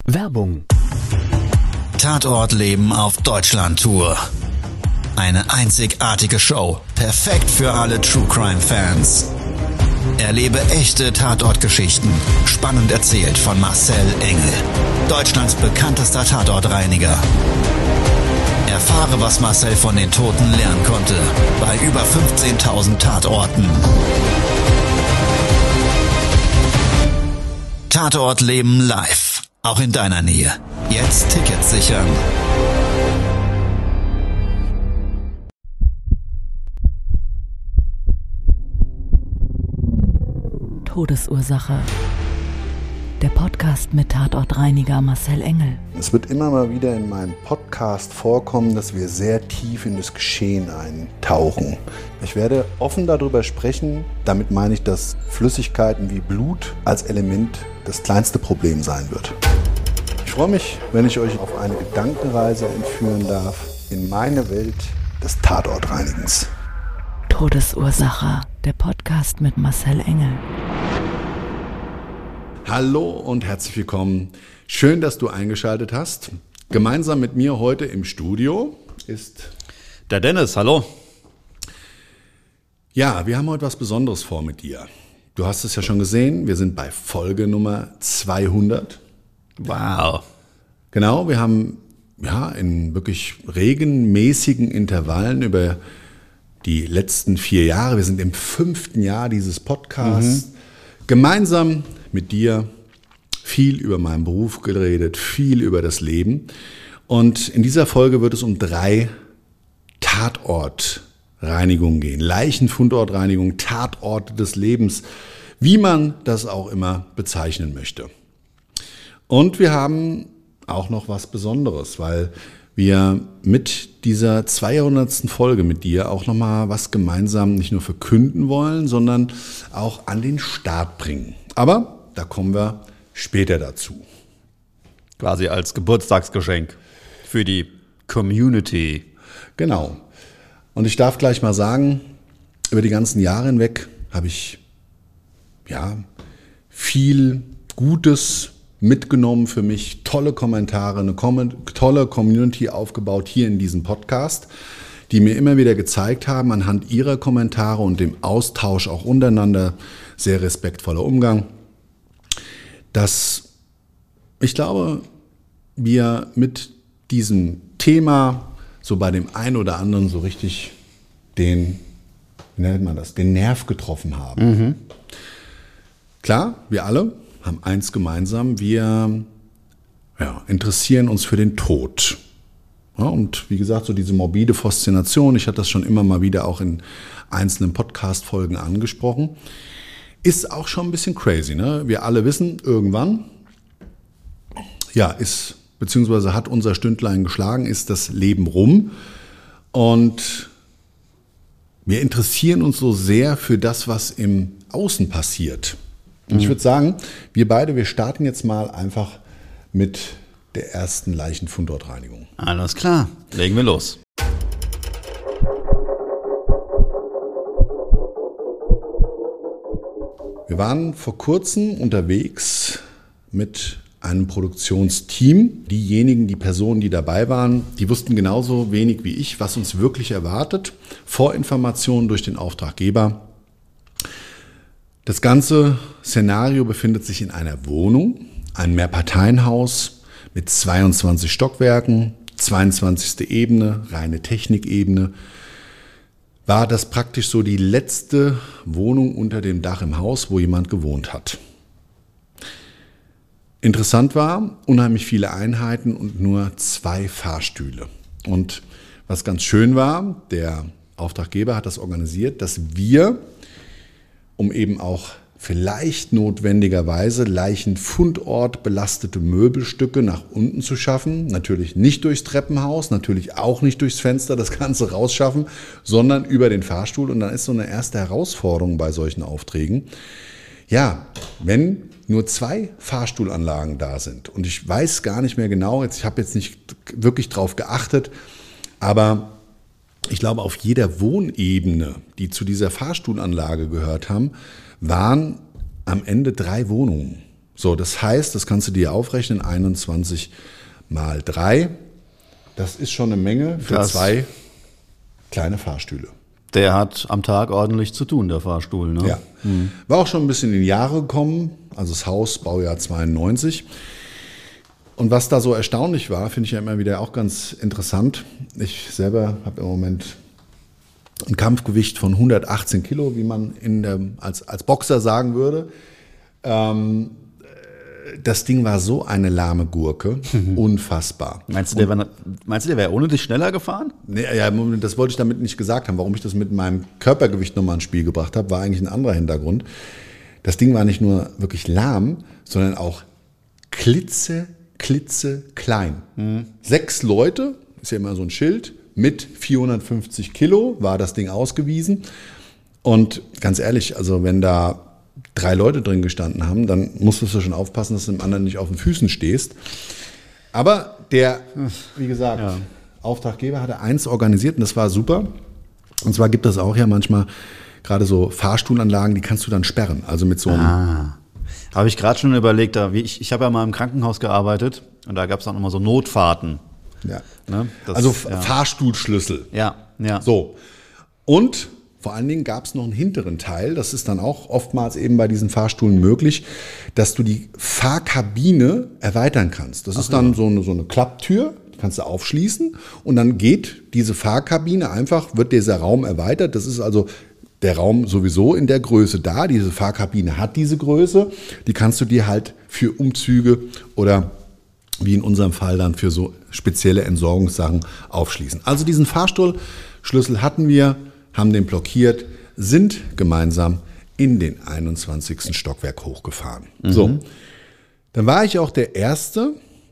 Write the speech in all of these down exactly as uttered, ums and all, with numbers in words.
Werbung. Tatortleben auf Deutschland-Tour. Eine einzigartige Show, perfekt für alle True-Crime-Fans. Erlebe echte Tatortgeschichten, spannend erzählt von Marcel Engel, Deutschlands bekanntester Tatortreiniger. Erfahre, was Marcel von den Toten lernen konnte, bei über fünfzehntausend Tatorten. Tatortleben live, auch in deiner Nähe. Jetzt Tickets sichern. Todesursache. Der Podcast mit Tatortreiniger Marcel Engel. Es wird immer mal wieder in meinem Podcast vorkommen, dass wir sehr tief in das Geschehen eintauchen. Ich werde offen darüber sprechen. Damit meine ich, dass Flüssigkeiten wie Blut als Element das kleinste Problem sein wird. Ich freue mich, wenn ich euch auf eine Gedankenreise entführen darf in meine Welt des Tatortreinigens. Todesursache. Der Podcast mit Marcel Engel. Hallo und herzlich willkommen. Schön, dass du eingeschaltet hast. Gemeinsam mit mir heute im Studio ist der Dennis. Hallo. Ja, wir haben heute was Besonderes vor mit dir. Du hast es ja schon gesehen, wir sind bei Folge Nummer zweihundert. Wow. Genau, wir haben ja in wirklich regelmäßigen Intervallen über die letzten vier Jahre, wir sind im fünften Jahr dieses Podcasts, mhm. gemeinsam mit dir viel über meinen Beruf geredet, viel über das Leben. Und in dieser Folge wird es um drei Tatortreinigungen gehen. Leichenfundortreinigung, Tatorte des Lebens, wie man das auch immer bezeichnen möchte. Und wir haben auch noch was Besonderes, weil wir mit dieser zweihundertsten Folge mit dir auch nochmal was gemeinsam nicht nur verkünden wollen, sondern auch an den Start bringen. Aber da kommen wir später dazu. Quasi als Geburtstagsgeschenk für die Community. Genau. Und ich darf gleich mal sagen, über die ganzen Jahre hinweg habe ich ja viel Gutes mitgenommen für mich, tolle Kommentare, eine tolle Community aufgebaut hier in diesem Podcast, die mir immer wieder gezeigt haben, anhand ihrer Kommentare und dem Austausch auch untereinander, sehr respektvoller Umgang, dass ich glaube, wir mit diesem Thema so bei dem einen oder anderen so richtig den, wie nennt man das, den Nerv getroffen haben. Mhm. Klar, wir alle haben eins gemeinsam, wir ja, interessieren uns für den Tod. Ja, und wie gesagt, so diese morbide Faszination, ich hatte das schon immer mal wieder auch in einzelnen Podcast-Folgen angesprochen, ist auch schon ein bisschen crazy. Ne? Wir alle wissen, irgendwann, ja, ist, beziehungsweise hat unser Stündlein geschlagen, ist das Leben rum. Und wir interessieren uns so sehr für das, was im Außen passiert. Und ich würde sagen, wir beide, wir starten jetzt mal einfach mit der ersten Leichenfundortreinigung. Alles klar, legen wir los. Wir waren vor kurzem unterwegs mit einem Produktionsteam. Diejenigen, die Personen, die dabei waren, die wussten genauso wenig wie ich, was uns wirklich erwartet. Vorinformationen durch den Auftraggeber. Das ganze Szenario befindet sich in einer Wohnung, ein Mehrparteienhaus mit zweiundzwanzig Stockwerken, zweiundzwanzigste Ebene, reine Technikebene. War das praktisch so die letzte Wohnung unter dem Dach im Haus, wo jemand gewohnt hat. Interessant war, unheimlich viele Einheiten und nur zwei Fahrstühle. Und was ganz schön war, der Auftraggeber hat das organisiert, dass wir, um eben auch vielleicht notwendigerweise Leichenfundort belastete Möbelstücke nach unten zu schaffen. Natürlich nicht durchs Treppenhaus, natürlich auch nicht durchs Fenster das Ganze rausschaffen, sondern über den Fahrstuhl. Und dann ist so eine erste Herausforderung bei solchen Aufträgen. Ja, wenn nur zwei Fahrstuhlanlagen da sind und ich weiß gar nicht mehr genau, jetzt, ich habe jetzt nicht wirklich drauf geachtet, aber ich glaube, auf jeder Wohnebene, die zu dieser Fahrstuhlanlage gehört haben, waren am Ende drei Wohnungen. So, das heißt, das kannst du dir aufrechnen, einundzwanzig mal drei. Das ist schon eine Menge für Krass. zwei kleine Fahrstühle. Der hat am Tag ordentlich zu tun, der Fahrstuhl. Ne? Ja. War auch schon ein bisschen in die Jahre gekommen, also das Haus, Baujahr zweiundneunzig. Und was da so erstaunlich war, finde ich ja immer wieder auch ganz interessant. Ich selber habe im Moment ein Kampfgewicht von hundertachtzehn Kilo, wie man in der, als, als Boxer sagen würde. Ähm, das Ding war so eine lahme Gurke, unfassbar. Meinst du, der wäre meinst du, der wäre ohne dich schneller gefahren? Nee, ja, das wollte ich damit nicht gesagt haben. Warum ich das mit meinem Körpergewicht nochmal ins Spiel gebracht habe, war eigentlich ein anderer Hintergrund. Das Ding war nicht nur wirklich lahm, sondern auch klitze, klitze klein. Mhm. Sechs Leute, ist ja immer so ein Schild, mit vierhundertfünfzig Kilo war das Ding ausgewiesen. Und ganz ehrlich, also wenn da drei Leute drin gestanden haben, dann musstest du schon aufpassen, dass du dem anderen nicht auf den Füßen stehst. Aber der, wie gesagt, ja. Auftraggeber hatte eins organisiert und das war super. Und zwar gibt es auch ja manchmal gerade so Fahrstuhlanlagen, die kannst du dann sperren. Also mit so einem... Ah, habe ich gerade schon überlegt. Da, wie ich ich habe ja mal im Krankenhaus gearbeitet und da gab es dann immer so Notfahrten. Ja. Ne? Das, also ja. Fahrstuhlschlüssel. Ja, ja. So. Und vor allen Dingen gab es noch einen hinteren Teil, das ist dann auch oftmals eben bei diesen Fahrstühlen möglich, dass du die Fahrkabine erweitern kannst. Das Ach ist dann ja. so, eine, so eine Klapptür, die kannst du aufschließen und dann geht diese Fahrkabine einfach, wird dieser Raum erweitert. Das ist also der Raum sowieso in der Größe da. Diese Fahrkabine hat diese Größe, die kannst du dir halt für Umzüge oder wie in unserem Fall dann für so spezielle Entsorgungssachen aufschließen. Also diesen Fahrstuhlschlüssel hatten wir, haben den blockiert, sind gemeinsam in den einundzwanzigsten Stockwerk hochgefahren. Mhm. So, dann war ich auch der Erste,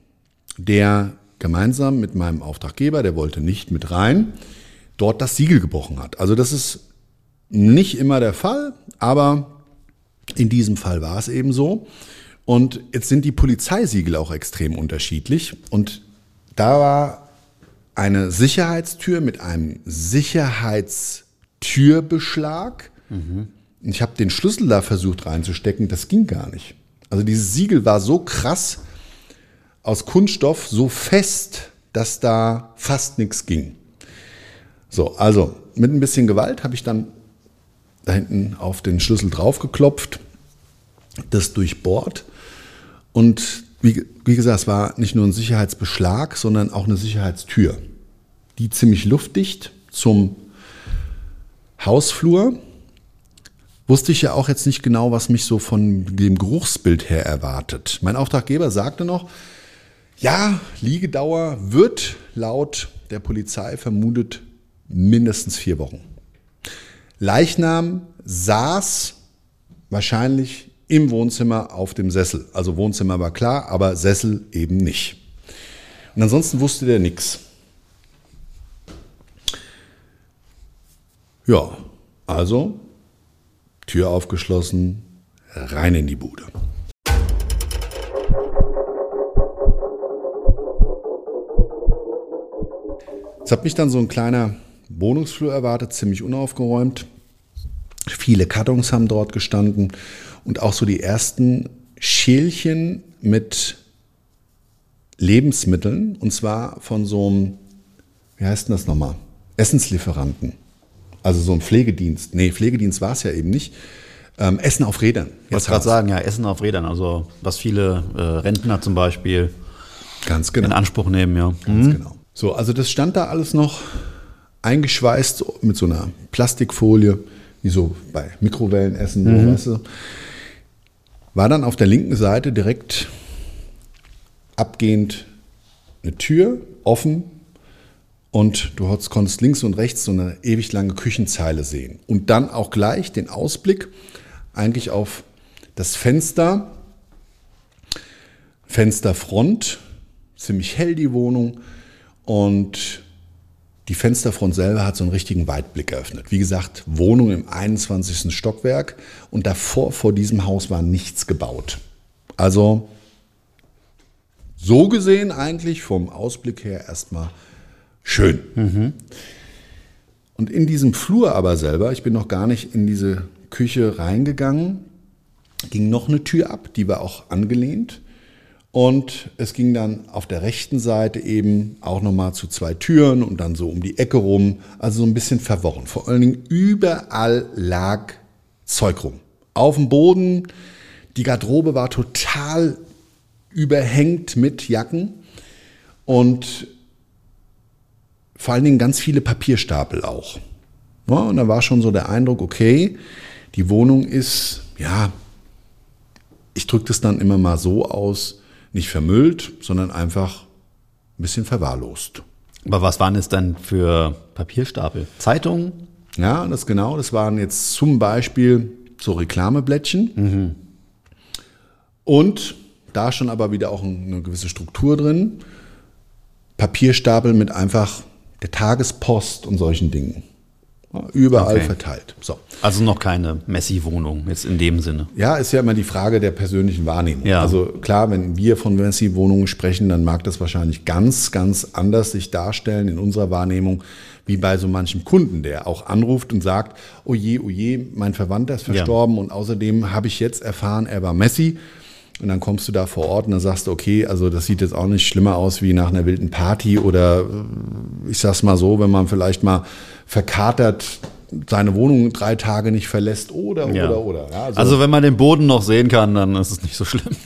der gemeinsam mit meinem Auftraggeber, der wollte nicht mit rein, dort das Siegel gebrochen hat. Also das ist nicht immer der Fall, aber in diesem Fall war es eben so. Und jetzt sind die Polizeisiegel auch extrem unterschiedlich. Und da war eine Sicherheitstür mit einem Sicherheitstürbeschlag. Mhm. Ich habe den Schlüssel da versucht reinzustecken, das ging gar nicht. Also dieses Siegel war so krass aus Kunststoff, so fest, dass da fast nichts ging. So, also mit ein bisschen Gewalt habe ich dann da hinten auf den Schlüssel draufgeklopft, das durchbohrt. Und wie, wie gesagt, es war nicht nur ein Sicherheitsbeschlag, sondern auch eine Sicherheitstür, die ziemlich luftdicht zum Hausflur. Wusste ich ja auch jetzt nicht genau, was mich so von dem Geruchsbild her erwartet. Mein Auftraggeber sagte noch, ja, Liegedauer wird laut der Polizei vermutet mindestens vier Wochen. Leichnam saß wahrscheinlich im Wohnzimmer auf dem Sessel. Also Wohnzimmer war klar, aber Sessel eben nicht. Und ansonsten wusste der nichts. Ja, also Tür aufgeschlossen, rein in die Bude. Es hat mich dann so ein kleiner Wohnungsflur erwartet, ziemlich unaufgeräumt. Viele Kartons haben dort gestanden und auch so die ersten Schälchen mit Lebensmitteln, und zwar von so einem, wie heißt denn das nochmal, Essenslieferanten. Also so ein Pflegedienst. Nee, Pflegedienst war es ja eben nicht. Ähm, Essen auf Rädern. Ich wollte gerade sagen, ja, Essen auf Rädern. Also was viele äh, Rentner zum Beispiel Ganz genau. in Anspruch nehmen. Ja. Ganz mhm. genau. So, also das stand da alles noch eingeschweißt mit so einer Plastikfolie, wie so bei Mikrowellenessen. Mhm. Weißt du. War dann auf der linken Seite direkt abgehend eine Tür offen. Und du konntest links und rechts so eine ewig lange Küchenzeile sehen. Und dann auch gleich den Ausblick eigentlich auf das Fenster. Fensterfront, ziemlich hell die Wohnung. Und die Fensterfront selber hat so einen richtigen Weitblick eröffnet. Wie gesagt, Wohnung im einundzwanzigsten Stockwerk. Und davor, vor diesem Haus, war nichts gebaut. Also so gesehen eigentlich vom Ausblick her erstmal schön. Mhm. Und in diesem Flur aber selber, ich bin noch gar nicht in diese Küche reingegangen, ging noch eine Tür ab, die war auch angelehnt. Und es ging dann auf der rechten Seite eben auch nochmal zu zwei Türen und dann so um die Ecke rum. Also so ein bisschen verworren. Vor allen Dingen überall lag Zeug rum. Auf dem Boden, die Garderobe war total überhängt mit Jacken und vor allen Dingen ganz viele Papierstapel auch. Ja, und da war schon so der Eindruck, okay, die Wohnung ist, ja, ich drücke das dann immer mal so aus, nicht vermüllt, sondern einfach ein bisschen verwahrlost. Aber was waren es dann für Papierstapel? Zeitungen? Ja, das genau, das waren jetzt zum Beispiel so Reklameblättchen. Mhm. Und da schon aber wieder auch eine gewisse Struktur drin. Papierstapel mit einfach der Tagespost und solchen Dingen. Überall okay. verteilt. So. Also noch keine Messi-Wohnung jetzt in dem Sinne. Ja, ist ja immer die Frage der persönlichen Wahrnehmung. Ja. Also klar, wenn wir von Messi-Wohnungen sprechen, dann mag das wahrscheinlich ganz, ganz anders sich darstellen in unserer Wahrnehmung, wie bei so manchem Kunden, der auch anruft und sagt, oh je, oh je, mein Verwandter ist verstorben ja. und außerdem habe ich jetzt erfahren, er war Messi. Und dann kommst du da vor Ort und dann sagst du, okay, also das sieht jetzt auch nicht schlimmer aus wie nach einer wilden Party oder ich sag's mal so, wenn man vielleicht mal verkatert seine Wohnung drei Tage nicht verlässt oder, ja. oder, oder. Ja, also, also wenn man den Boden noch sehen kann, dann ist es nicht so schlimm.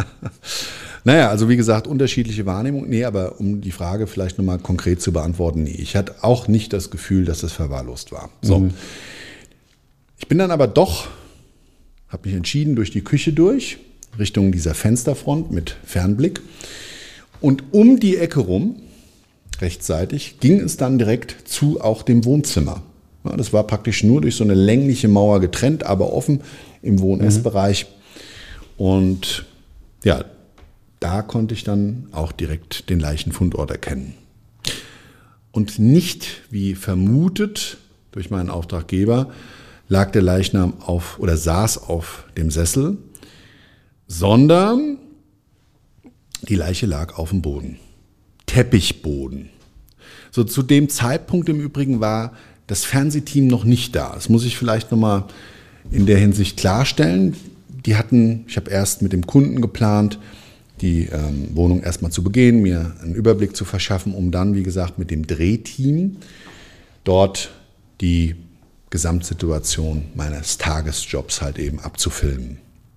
Naja, also wie gesagt, unterschiedliche Wahrnehmung. Nee, aber um die Frage vielleicht nochmal konkret zu beantworten, nee, ich hatte auch nicht das Gefühl, dass es verwahrlost war. So. Mhm. Ich bin dann aber doch, habe mich entschieden, durch die Küche durch, Richtung dieser Fensterfront mit Fernblick. Und um die Ecke rum, rechtsseitig, ging es dann direkt zu auch dem Wohnzimmer. Ja, das war praktisch nur durch so eine längliche Mauer getrennt, aber offen im Wohn-Ess-Bereich. Und ja, da konnte ich dann auch direkt den Leichenfundort erkennen. Und nicht, wie vermutet durch meinen Auftraggeber, lag der Leichnam auf oder saß auf dem Sessel, sondern die Leiche lag auf dem Boden. Teppichboden. So zu dem Zeitpunkt im Übrigen war das Fernsehteam noch nicht da. Das muss ich vielleicht nochmal in der Hinsicht klarstellen. Die hatten, ich habe erst mit dem Kunden geplant, die ähm, Wohnung erstmal zu begehen, mir einen Überblick zu verschaffen, um dann, wie gesagt, mit dem Drehteam dort die Gesamtsituation meines Tagesjobs halt eben abzufilmen.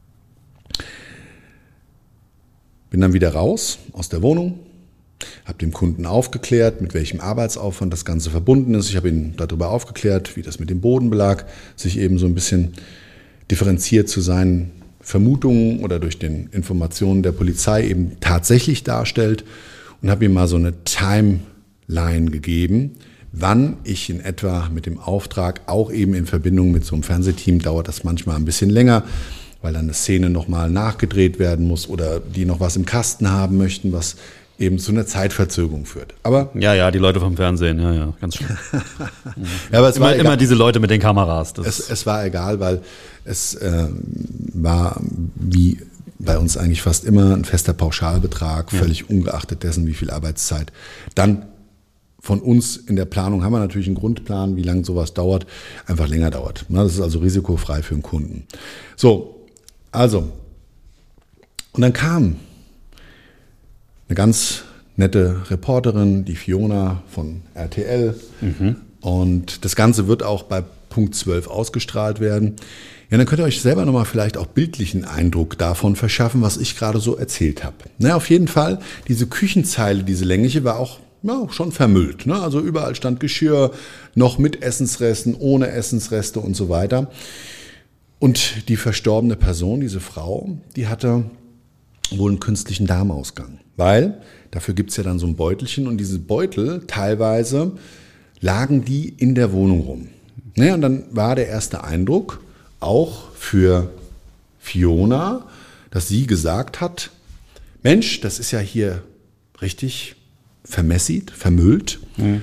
Bin dann wieder raus aus der Wohnung, habe dem Kunden aufgeklärt, mit welchem Arbeitsaufwand das Ganze verbunden ist. Ich habe ihn darüber aufgeklärt, wie das mit dem Bodenbelag sich eben so ein bisschen differenziert zu seinen Vermutungen oder durch den Informationen der Polizei eben tatsächlich darstellt und habe ihm mal so eine Timeline gegeben, wann ich in etwa mit dem Auftrag, auch eben in Verbindung mit so einem Fernsehteam, dauert das manchmal ein bisschen länger, weil dann eine Szene nochmal nachgedreht werden muss oder die noch was im Kasten haben möchten, was eben zu einer Zeitverzögerung führt. Aber ja, ja, die Leute vom Fernsehen, ja, ja, ganz schön. ja, aber es immer, war immer diese Leute mit den Kameras. Das es, es war egal, weil es äh, war wie bei uns eigentlich fast immer ein fester Pauschalbetrag, ja. völlig ungeachtet dessen, wie viel Arbeitszeit. Dann von uns in der Planung haben wir natürlich einen Grundplan, wie lange sowas dauert, einfach länger dauert. Das ist also risikofrei für den Kunden. So, also, und dann kam eine ganz nette Reporterin, die Fiona von R T L. Mhm. Und das Ganze wird auch bei Punkt zwölf ausgestrahlt werden. Ja, dann könnt ihr euch selber nochmal vielleicht auch bildlichen Eindruck davon verschaffen, was ich gerade so erzählt habe. Na, auf jeden Fall, diese Küchenzeile, diese längliche, war auch ja, schon vermüllt. Ne? Also überall stand Geschirr, noch mit Essensresten, ohne Essensreste und so weiter. Und die verstorbene Person, diese Frau, die hatte wohl einen künstlichen Darmausgang. Weil dafür gibt es ja dann so ein Beutelchen und diese Beutel, teilweise lagen die in der Wohnung rum. Naja, und dann war der erste Eindruck auch für Fiona, dass sie gesagt hat, Mensch, das ist ja hier richtig vermessit, vermüllt. Mhm.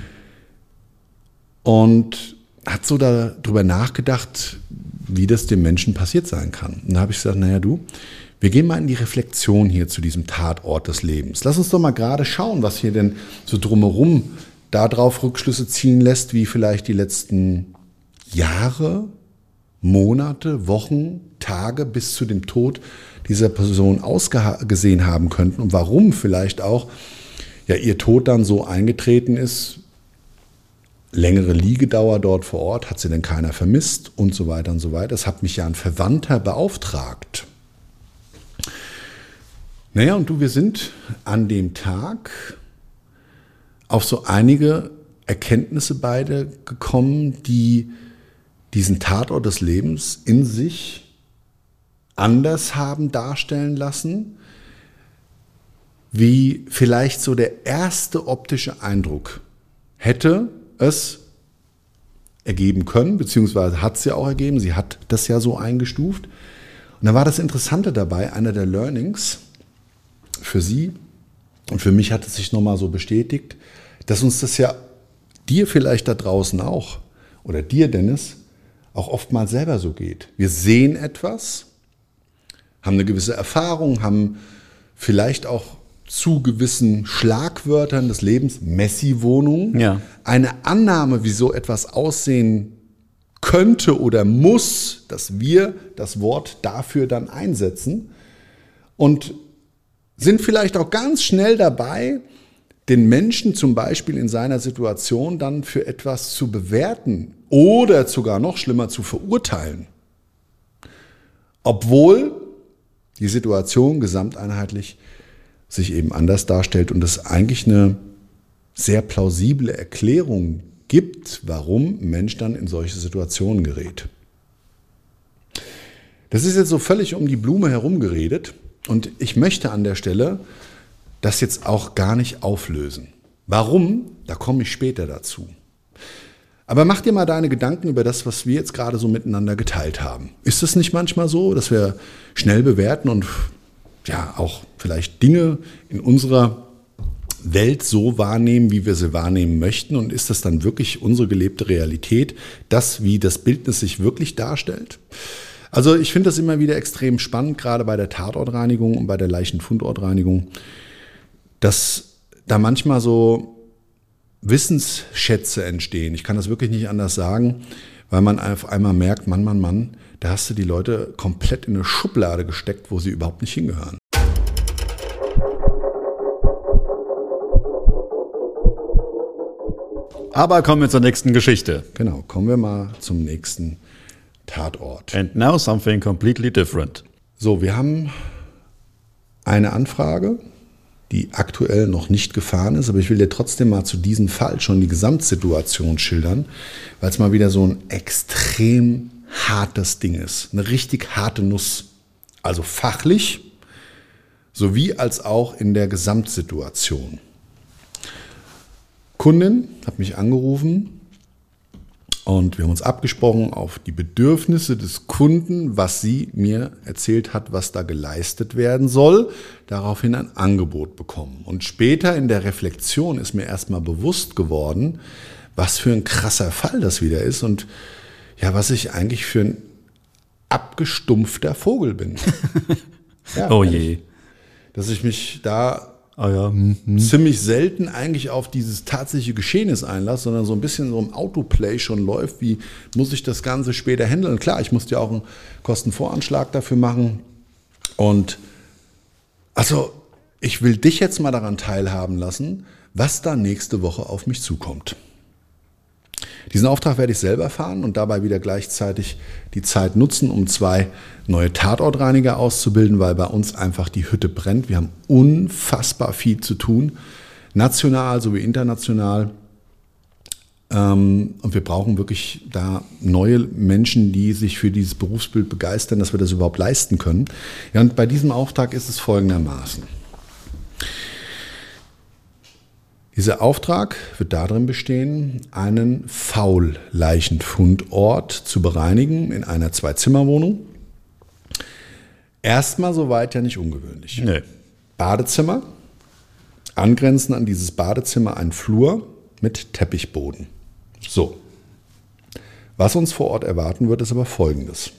Und hat so darüber nachgedacht, wie das dem Menschen passiert sein kann. Und da habe ich gesagt, naja du, wir gehen mal in die Reflexion hier zu diesem Tatort des Lebens. Lass uns doch mal gerade schauen, was hier denn so drumherum darauf Rückschlüsse ziehen lässt, wie vielleicht die letzten Jahre Monate, Wochen, Tage bis zu dem Tod dieser Person ausgesehen haben könnten und warum vielleicht auch ja, ihr Tod dann so eingetreten ist. Längere Liegedauer dort vor Ort, hat sie denn keiner vermisst und so weiter und so weiter. Das hat mich ja ein Verwandter beauftragt. Naja, und du, wir sind an dem Tag auf so einige Erkenntnisse beide gekommen, die diesen Tatort des Lebens in sich anders haben darstellen lassen, wie vielleicht so der erste optische Eindruck hätte es ergeben können, beziehungsweise hat es ja auch ergeben, sie hat das ja so eingestuft. Und da war das Interessante dabei, einer der Learnings für sie und für mich hat es sich nochmal so bestätigt, dass uns das ja dir vielleicht da draußen auch oder dir, Dennis, auch oftmals selber so geht. Wir sehen etwas, haben eine gewisse Erfahrung, haben vielleicht auch zu gewissen Schlagwörtern des Lebens, Messi-Wohnung, ja. eine Annahme, wie so etwas aussehen könnte oder muss, dass wir das Wort dafür dann einsetzen und sind vielleicht auch ganz schnell dabei, den Menschen zum Beispiel in seiner Situation dann für etwas zu bewerten oder sogar noch schlimmer zu verurteilen. Obwohl die Situation gesamteinheitlich sich eben anders darstellt und es eigentlich eine sehr plausible Erklärung gibt, warum ein Mensch dann in solche Situationen gerät. Das ist jetzt so völlig um die Blume herum geredet und ich möchte an der Stelle das jetzt auch gar nicht auflösen. Warum? Da komme ich später dazu. Aber mach dir mal deine Gedanken über das, was wir jetzt gerade so miteinander geteilt haben. Ist es nicht manchmal so, dass wir schnell bewerten und ja auch vielleicht Dinge in unserer Welt so wahrnehmen, wie wir sie wahrnehmen möchten? Und ist das dann wirklich unsere gelebte Realität, das, wie das Bildnis sich wirklich darstellt? Also ich finde das immer wieder extrem spannend, gerade bei der Tatortreinigung und bei der Leichenfundortreinigung, dass da manchmal so Wissensschätze entstehen. Ich kann das wirklich nicht anders sagen, weil man auf einmal merkt, Mann, Mann, Mann, da hast du die Leute komplett in eine Schublade gesteckt, wo sie überhaupt nicht hingehören. Aber kommen wir zur nächsten Geschichte. Genau, kommen wir mal zum nächsten Tatort. And now something completely different. So, wir haben eine Anfrage, die aktuell noch nicht gefahren ist, aber ich will dir trotzdem mal zu diesem Fall schon die Gesamtsituation schildern, weil es mal wieder so ein extrem hartes Ding ist. Eine richtig harte Nuss. Also fachlich sowie als auch in der Gesamtsituation. Kundin hat mich angerufen und wir haben uns abgesprochen auf die Bedürfnisse des Kunden, was sie mir erzählt hat, was da geleistet werden soll, daraufhin ein Angebot bekommen. Und später in der Reflexion ist mir erstmal bewusst geworden, was für ein krasser Fall das wieder ist und ja, was ich eigentlich für ein abgestumpfter Vogel bin. Ja, oh je. Dass ich mich da Oh ja. Mhm. ziemlich selten eigentlich auf dieses tatsächliche Geschehnis einlasse, sondern so ein bisschen so im Autoplay schon läuft, wie muss ich das Ganze später handeln. Klar, ich musste ja auch einen Kostenvoranschlag dafür machen und also ich will dich jetzt mal daran teilhaben lassen, was da nächste Woche auf mich zukommt. Diesen Auftrag werde ich selber fahren und dabei wieder gleichzeitig die Zeit nutzen, um zwei neue Tatortreiniger auszubilden, weil bei uns einfach die Hütte brennt. Wir haben unfassbar viel zu tun, national sowie international. Und wir brauchen wirklich da neue Menschen, die sich für dieses Berufsbild begeistern, dass wir das überhaupt leisten können. Ja, und bei diesem Auftrag ist es folgendermaßen. Dieser Auftrag wird darin bestehen, einen Faulleichenfundort zu bereinigen in einer Zwei-Zimmer-Wohnung. Erstmal soweit ja nicht ungewöhnlich. Nee. Badezimmer, angrenzend an dieses Badezimmer ein Flur mit Teppichboden. So. Was uns vor Ort erwarten wird, ist aber Folgendes.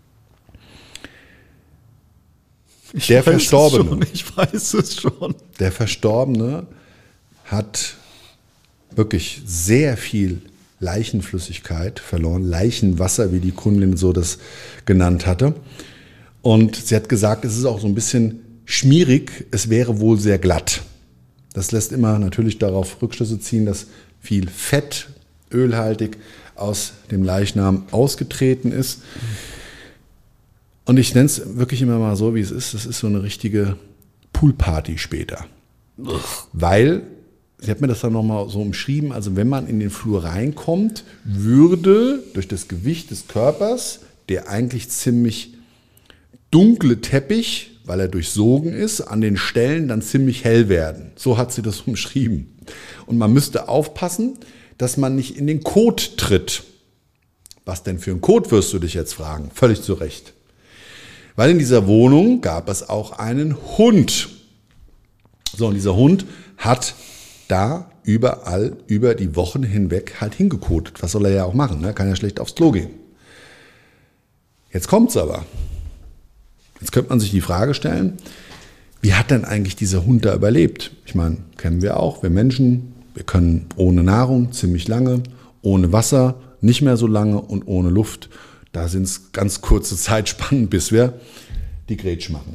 Ich Der weiß Verstorbene. Es schon, ich weiß es schon. Der Verstorbene hat wirklich sehr viel Leichenflüssigkeit verloren, Leichenwasser, wie die Kundin so das genannt hatte. Und sie hat gesagt, es ist auch so ein bisschen schmierig, es wäre wohl sehr glatt. Das lässt immer natürlich darauf Rückschlüsse ziehen, dass viel Fett, ölhaltig, aus dem Leichnam ausgetreten ist. Und ich nenne es wirklich immer mal so, wie es ist. Das ist so eine richtige Poolparty später. Weil, sie hat mir das dann nochmal so umschrieben, also wenn man in den Flur reinkommt, würde durch das Gewicht des Körpers der eigentlich ziemlich dunkle Teppich, weil er durchsogen ist, an den Stellen dann ziemlich hell werden. So hat sie das umschrieben. Und man müsste aufpassen, dass man nicht in den Kot tritt. Was denn für ein Kot, wirst du dich jetzt fragen? Völlig zu Recht. Weil in dieser Wohnung gab es auch einen Hund. So, und dieser Hund hat da überall über die Wochen hinweg halt hingekotet. Was soll er ja auch machen? Ne? Kann ja schlecht aufs Klo gehen. Jetzt kommt's aber. Jetzt könnte man sich die Frage stellen, wie hat denn eigentlich dieser Hund da überlebt? Ich meine, kennen wir auch, wir Menschen, wir können ohne Nahrung ziemlich lange, ohne Wasser nicht mehr so lange und ohne Luft. Da sind es ganz kurze Zeitspannen, bis wir die Grätsch machen.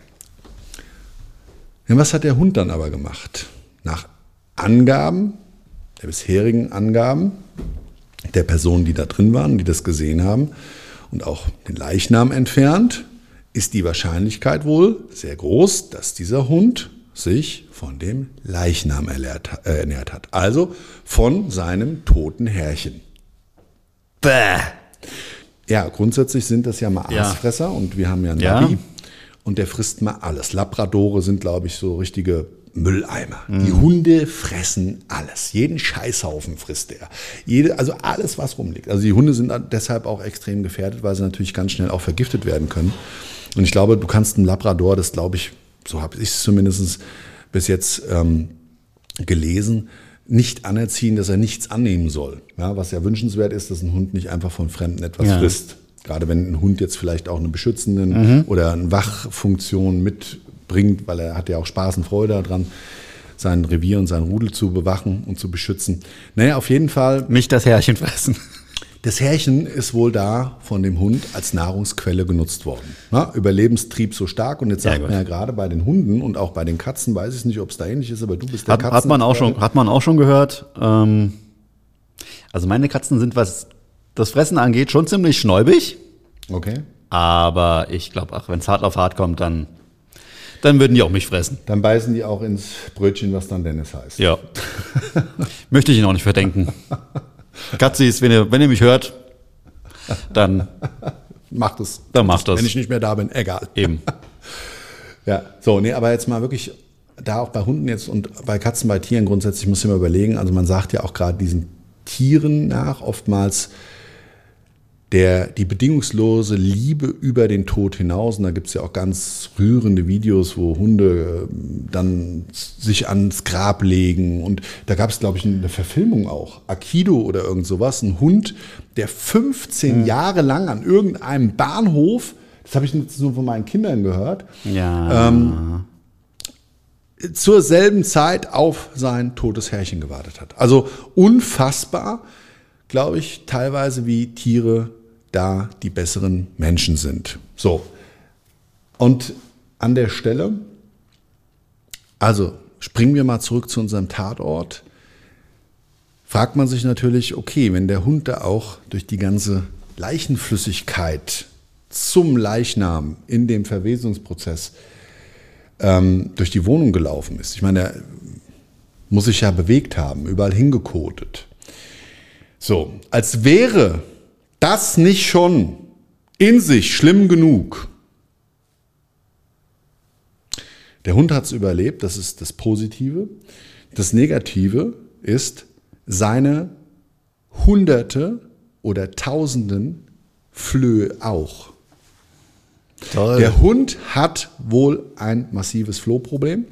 Ja, was hat der Hund dann aber gemacht? Nach Angaben, der bisherigen Angaben der Personen, die da drin waren, die das gesehen haben und auch den Leichnam entfernt, ist die Wahrscheinlichkeit wohl sehr groß, dass dieser Hund sich von dem Leichnam ernährt, äh, ernährt hat. Also von seinem toten Herrchen. Bäh. Ja, grundsätzlich sind das ja mal Ja. Aasfresser und wir haben ja einen Ja. Labby und der frisst mal alles. Labradore sind, glaube ich, so richtige Mülleimer. Die Hunde fressen alles. Jeden Scheißhaufen frisst er. Jede, also alles, was rumliegt. Also die Hunde sind deshalb auch extrem gefährdet, weil sie natürlich ganz schnell auch vergiftet werden können. Und ich glaube, du kannst einen Labrador, das glaube ich, so habe ich es zumindest bis jetzt ähm, gelesen, nicht anerziehen, dass er nichts annehmen soll. Ja, was ja wünschenswert ist, dass ein Hund nicht einfach von Fremden etwas Ja. frisst. Gerade wenn ein Hund jetzt vielleicht auch eine beschützende Mhm. oder eine Wachfunktion mitbringt, weil er hat ja auch Spaß und Freude daran, sein Revier und sein Rudel zu bewachen und zu beschützen. Naja, auf jeden Fall, Nicht das Härchen fressen. das Härchen ist wohl da von dem Hund als Nahrungsquelle genutzt worden. Na, Überlebenstrieb so stark und jetzt Ja, sagt gut. man ja gerade bei den Hunden und auch bei den Katzen, weiß ich nicht, ob es da ähnlich ist, aber du bist der Hat, hat, man auch schon, hat man auch schon gehört. Ähm, also meine Katzen sind, was das Fressen angeht, schon ziemlich schneubig. Okay. Aber ich glaube, ach, wenn es hart auf hart kommt, dann, dann würden die auch mich fressen. Dann beißen die auch ins Brötchen, was dann Dennis heißt. Ja. Möchte ich Ihnen auch nicht verdenken. Katzis, wenn ihr, wenn ihr mich hört, dann Macht es. Dann macht das. Wenn ich nicht mehr da bin, egal. eben. Ja, so, nee, aber jetzt mal wirklich, da auch bei Hunden jetzt und bei Katzen, bei Tieren grundsätzlich, muss ich mal überlegen, also man sagt ja auch gerade diesen Tieren nach oftmals der, die bedingungslose Liebe über den Tod hinaus. Und da gibt es ja auch ganz rührende Videos, wo Hunde äh, dann sich ans Grab legen. Und da gab es, glaube ich, eine Verfilmung auch. Aikido oder irgend sowas. Ein Hund, der fünfzehn Mhm. Jahre lang an irgendeinem Bahnhof, das habe ich jetzt nur von meinen Kindern gehört, Ja. Ähm, zur selben Zeit auf sein totes Herrchen gewartet hat. Also unfassbar, glaube ich, teilweise wie Tiere da die besseren Menschen sind. So, und an der Stelle, also springen wir mal zurück zu unserem Tatort, fragt man sich natürlich, okay, wenn der Hund da auch durch die ganze Leichenflüssigkeit zum Leichnam in dem Verwesungsprozess ähm, durch die Wohnung gelaufen ist. Ich meine, er muss sich ja bewegt haben, überall hingekotet. So, als wäre das nicht schon in sich schlimm genug. Der Hund hat es überlebt, das ist das Positive. Das Negative ist seine Hunderte oder Tausenden Flöhe auch. Toll. Der Hund hat wohl ein massives Flohproblem.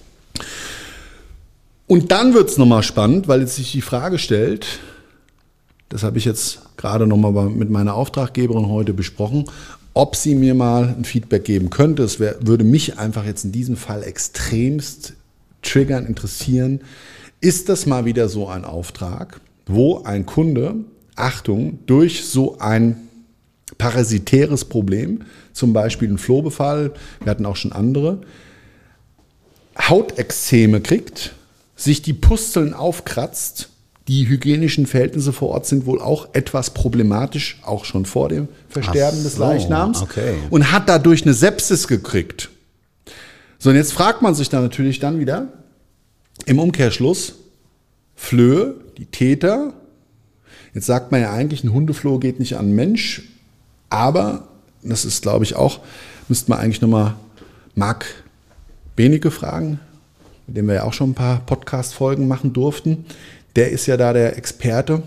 Und dann wird es nochmal spannend, weil jetzt sich die Frage stellt, das habe ich jetzt gerade nochmal mit meiner Auftraggeberin heute besprochen, ob sie mir mal ein Feedback geben könnte. Es wär, würde mich einfach jetzt in diesem Fall extremst triggern, interessieren. Ist das mal wieder so ein Auftrag, wo ein Kunde, Achtung, durch so ein parasitäres Problem, zum Beispiel ein Flohbefall, wir hatten auch schon andere, Hautekzeme kriegt, sich die Pusteln aufkratzt. Die hygienischen Verhältnisse vor Ort sind wohl auch etwas problematisch, auch schon vor dem Versterben Ach des so, Leichnams. okay. Und hat dadurch eine Sepsis gekriegt. So, und jetzt fragt man sich dann natürlich dann wieder, im Umkehrschluss, Flöhe, die Täter, jetzt sagt man ja eigentlich, ein Hundefloh geht nicht an einen Mensch, aber, das ist glaube ich auch, müsste man eigentlich nochmal Marc Benecke fragen, mit dem wir ja auch schon ein paar Podcast-Folgen machen durften. Der ist ja da der Experte.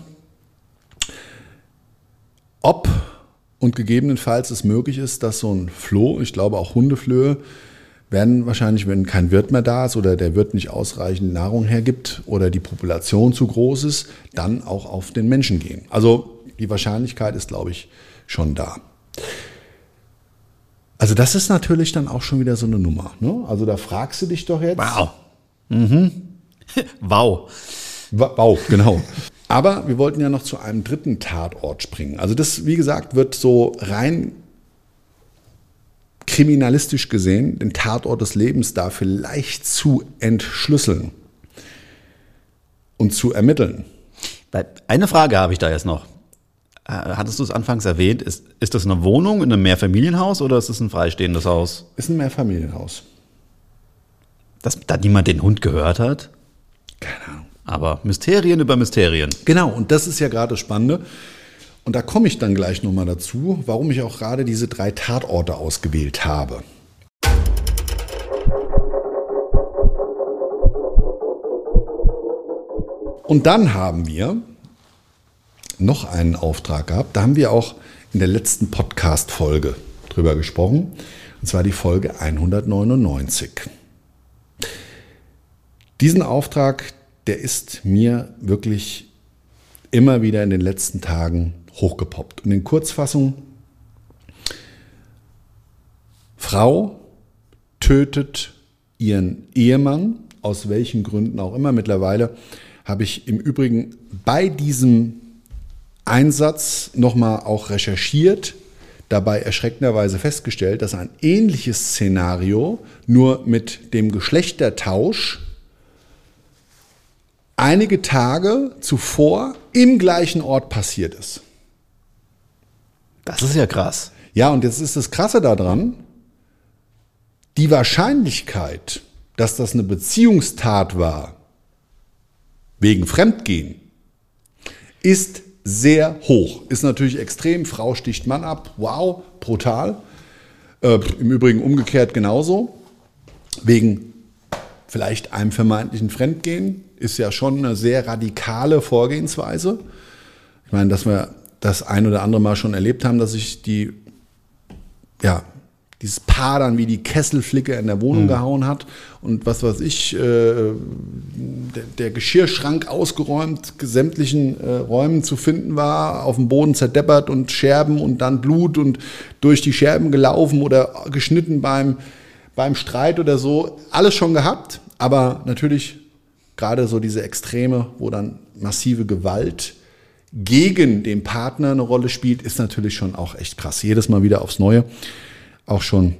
Ob und gegebenenfalls es möglich ist, dass so ein Floh, ich glaube auch Hundeflöhe, werden wahrscheinlich, wenn kein Wirt mehr da ist oder der Wirt nicht ausreichend Nahrung hergibt oder die Population zu groß ist, dann auch auf den Menschen gehen. Also die Wahrscheinlichkeit ist, glaube ich, schon da. Also das ist natürlich dann auch schon wieder so eine Nummer. Ne? Also da fragst du dich doch jetzt. Wow. Mhm. Wow. Wow, genau. Aber wir wollten ja noch zu einem dritten Tatort springen. Also das, wie gesagt, wird so rein kriminalistisch gesehen, den Tatort des Lebens da vielleicht zu entschlüsseln und zu ermitteln. Eine Frage habe ich da jetzt noch. Hattest du es anfangs erwähnt, ist, ist das eine Wohnung in einem Mehrfamilienhaus oder ist es ein freistehendes Haus? Ist ein Mehrfamilienhaus. Dass da niemand den Hund gehört hat? Keine Ahnung. Aber Mysterien über Mysterien. Genau, und das ist ja gerade das Spannende. Und da komme ich dann gleich nochmal dazu, warum ich auch gerade diese drei Tatorte ausgewählt habe. Und dann haben wir noch einen Auftrag gehabt. Da haben wir auch in der letzten Podcast-Folge drüber gesprochen. Und zwar die Folge hundertneunundneunzig. Diesen Auftrag, der ist mir wirklich immer wieder in den letzten Tagen hochgepoppt. Und in Kurzfassung: Frau tötet ihren Ehemann, aus welchen Gründen auch immer. Mittlerweile habe ich im Übrigen bei diesem Einsatz nochmal auch recherchiert, dabei erschreckenderweise festgestellt, dass ein ähnliches Szenario nur mit dem Geschlechtertausch einige Tage zuvor im gleichen Ort passiert ist. Das ist ja krass. Ja, und jetzt ist das Krasse daran, die Wahrscheinlichkeit, dass das eine Beziehungstat war, wegen Fremdgehen, ist sehr hoch. Ist natürlich extrem. Frau sticht Mann ab. Wow, brutal. Äh, im Übrigen umgekehrt genauso. Wegen vielleicht einem vermeintlichen Fremdgehen ist ja schon eine sehr radikale Vorgehensweise. Ich meine, dass wir das ein oder andere Mal schon erlebt haben, dass sich die, ja, dieses Paar dann wie die Kesselflicke in der Wohnung mhm. gehauen hat und was weiß ich, äh, der, der Geschirrschrank ausgeräumt, sämtlichen äh, Räumen zu finden war, auf dem Boden zerdeppert und Scherben und dann Blut und durch die Scherben gelaufen oder geschnitten beim, beim Streit oder so. Alles schon gehabt, aber natürlich gerade so diese Extreme, wo dann massive Gewalt gegen den Partner eine Rolle spielt, ist natürlich schon auch echt krass. Jedes Mal wieder aufs Neue. Auch schon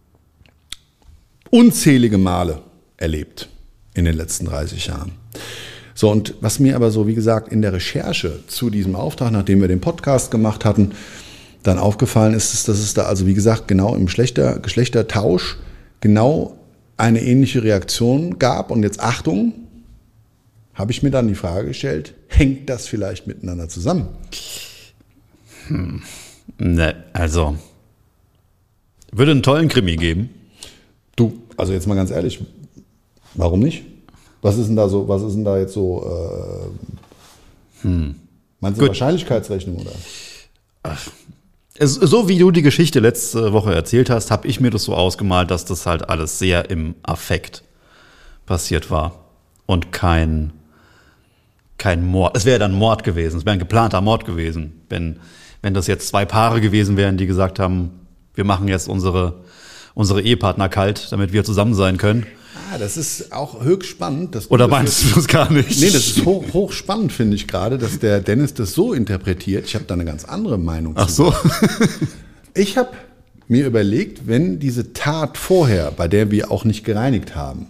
unzählige Male erlebt in den letzten dreißig Jahren. So, und was mir aber so, wie gesagt, in der Recherche zu diesem Auftrag, nachdem wir den Podcast gemacht hatten, dann aufgefallen ist, ist, dass es da also, wie gesagt, genau im Geschlechter, Geschlechtertausch genau eine ähnliche Reaktion gab. Und jetzt Achtung, habe ich mir dann die Frage gestellt, hängt das vielleicht miteinander zusammen? Hm. Ne, also... Würde einen tollen Krimi geben. Du, also jetzt mal ganz ehrlich, warum nicht? Was ist denn da so, was ist denn da jetzt so, äh, hm. meinst du Gut. Wahrscheinlichkeitsrechnung, oder? Ach, es, so wie du die Geschichte letzte Woche erzählt hast, habe ich mir das so ausgemalt, dass das halt alles sehr im Affekt passiert war. Und kein, kein Mord. Es wäre dann Mord gewesen, es wäre ein geplanter Mord gewesen. Wenn, wenn das jetzt zwei Paare gewesen wären, die gesagt haben, wir machen jetzt unsere, unsere Ehepartner kalt, damit wir zusammen sein können. Ah, Ja, das ist auch höchst spannend. Dass Oder du das meinst jetzt- du es gar nicht? Nee, das ist hoch, hochspannend, finde ich gerade, dass der Dennis das so interpretiert. Ich habe da eine ganz andere Meinung Ach zu. so. Ich habe mir überlegt, wenn diese Tat vorher, bei der wir auch nicht gereinigt haben,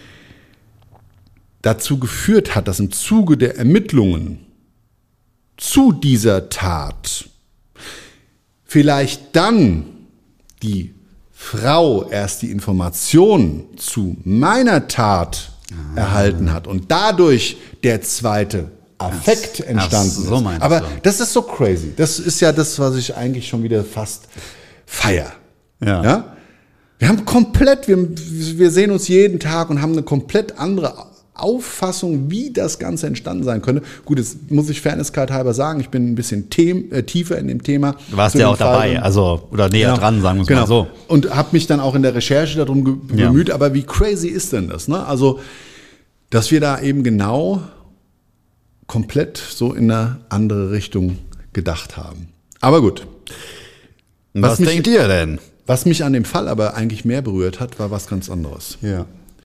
dazu geführt hat, dass im Zuge der Ermittlungen zu dieser Tat vielleicht dann die Frau erst die Information zu meiner Tat ah. erhalten hat und dadurch der zweite Affekt entstanden Ach, so ist. meinst Aber du. das ist so crazy. Das ist ja das, was ich eigentlich schon wieder fast feier. Ja. Ja? Wir haben komplett, wir, wir sehen uns jeden Tag und haben eine komplett andere Auffassung, wie das Ganze entstanden sein könnte. Gut, jetzt muss ich fairnesskeit halber sagen, ich bin ein bisschen them, äh, tiefer in dem Thema. Du warst Zu ja dem auch dabei, Fall. also oder näher Genau. dran, sagen wir es genau. mal so. Und habe mich dann auch in der Recherche darum ge Ja. bemüht. Aber wie crazy ist denn das? Ne? Also, dass wir da eben genau komplett so in eine andere Richtung gedacht haben. Aber gut. Was, Was mich- denkt ihr denn? Was mich an dem Fall aber eigentlich mehr berührt hat, war was ganz anderes. Ja.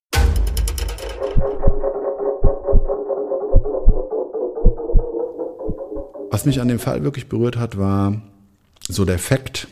Was mich an dem Fall wirklich berührt hat, war so der Fakt,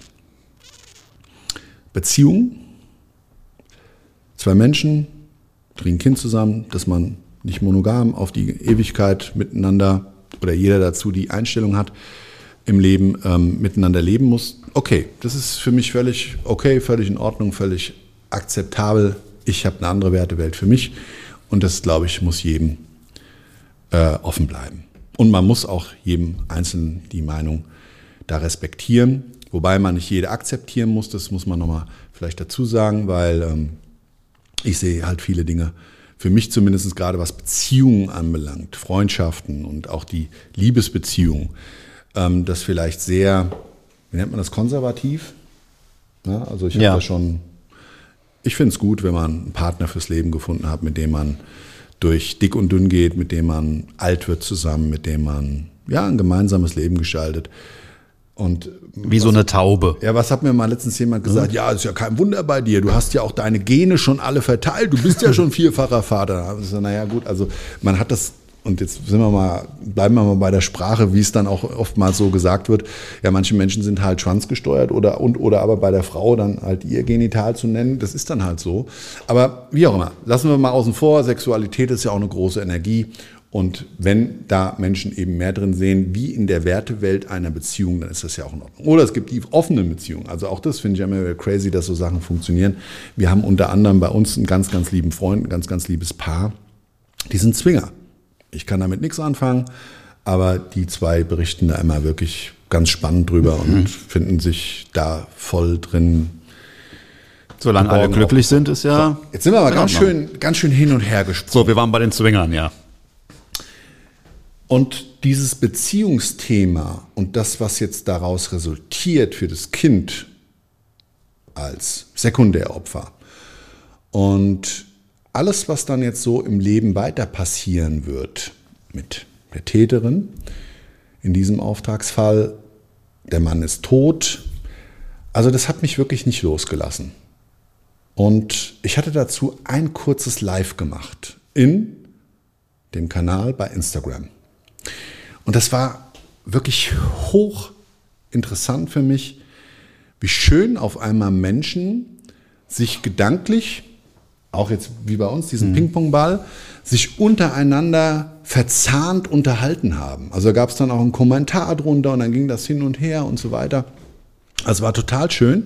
Beziehung, zwei Menschen kriegen ein Kind zusammen, dass man nicht monogam auf die Ewigkeit miteinander oder jeder dazu die Einstellung hat, im Leben ähm, miteinander leben muss. Okay, das ist für mich völlig okay, völlig in Ordnung, völlig akzeptabel. Ich habe eine andere Wertewelt für mich und das, glaube ich, muss jedem äh, offen bleiben. Und man muss auch jedem Einzelnen die Meinung da respektieren, wobei man nicht jede akzeptieren muss, das muss man nochmal vielleicht dazu sagen, weil ähm, ich sehe halt viele Dinge, für mich zumindest gerade was Beziehungen anbelangt, Freundschaften und auch die Liebesbeziehung, ähm, das vielleicht sehr, wie nennt man das, konservativ? Ja, also ich habe Ja. da schon, ich finde es gut, wenn man einen Partner fürs Leben gefunden hat, mit dem man durch dick und dünn geht, mit dem man alt wird zusammen, mit dem man ja ein gemeinsames Leben gestaltet. Und Wie so eine Taube. ja, was hat mir mal letztens jemand gesagt? Ja, ist ja kein Wunder bei dir. Du hast ja auch deine Gene schon alle verteilt. Du bist ja schon vierfacher Vater. Also, naja, gut, also man hat das, und jetzt sind wir mal, bleiben wir mal bei der Sprache, wie es dann auch oftmals so gesagt wird. Ja, manche Menschen sind halt schwanzgesteuert oder, und, oder aber bei der Frau dann halt ihr Genital zu nennen. Das ist dann halt so. Aber wie auch immer, lassen wir mal außen vor. Sexualität ist ja auch eine große Energie. Und wenn da Menschen eben mehr drin sehen, wie in der Wertewelt einer Beziehung, dann ist das ja auch in Ordnung. Oder es gibt die offenen Beziehungen. Also auch das finde ich immer wieder crazy, dass so Sachen funktionieren. Wir haben unter anderem bei uns einen ganz, ganz lieben Freund, ein ganz, ganz liebes Paar. Die sind Zwinger. Ich kann damit nichts anfangen, aber die zwei berichten da immer wirklich ganz spannend drüber mhm. und finden sich da voll drin. Solange alle Morgen glücklich auch. sind, ist ja. Jetzt sind wir aber in ganz Ordnung. schön, ganz schön hin und her gesprungen. So, wir waren bei den Zwingern, ja. Und dieses Beziehungsthema und das, was jetzt daraus resultiert für das Kind als Sekundäropfer und alles, was dann jetzt so im Leben weiter passieren wird mit der Täterin, in diesem Auftragsfall, der Mann ist tot, also das hat mich wirklich nicht losgelassen. Und ich hatte dazu ein kurzes Live gemacht in dem Kanal bei Instagram. Und das war wirklich hoch interessant für mich, wie schön auf einmal Menschen sich gedanklich, auch jetzt wie bei uns, diesen mhm. Ping-Pong-Ball, sich untereinander verzahnt unterhalten haben. Also gab es dann auch einen Kommentar drunter und dann ging das hin und her und so weiter. Also war total schön.